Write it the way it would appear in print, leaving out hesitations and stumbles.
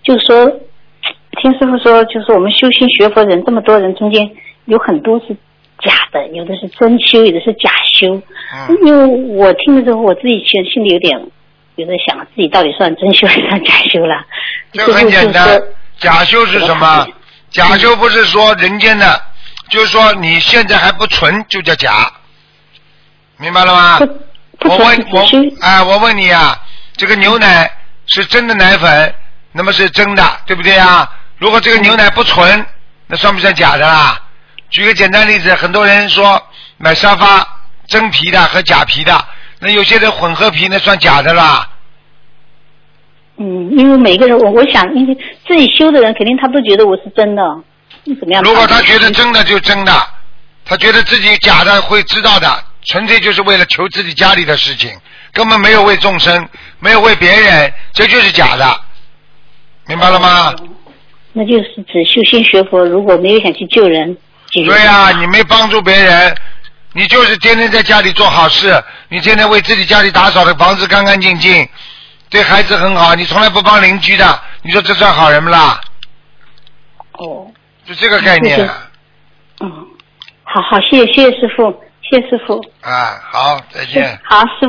就是说，听师傅说，就是我们修心学佛人这么多人中间，有很多是假的，有的是真修，有的是假修。因为我听的时候，我自己其实心里有在想，自己到底算真修还是算假修了。 这很简单，假修是什么？假修不是说人间的，就是说你现在还不纯就叫假，明白了吗？我问你啊，这个牛奶是真的奶粉，那么是真的，对不对啊？如果这个牛奶不纯，那算不算假的啦？举个简单例子，很多人说买沙发真皮的和假皮的，那有些人混合皮那算假的啦。 因为每个人，我想，因为自己修的人，肯定他都觉得我是真的，怎么样？ 如果他觉得真的就真的，他觉得自己假的会知道的，纯粹就是为了求自己家里的事情，根本没有为众生，没有为别人，这就是假的，明白了吗？ 那就是指修心学佛，如果没有想去救人。 对呀，你没帮助别人，你就是天天在家里做好事，你天天为自己家里打扫的房子干干净净，对孩子很好，你从来不帮邻居的，你说这算好人不啦？就这个概念。 好，谢谢师父，谢谢师父。 好，再见。 好，师父。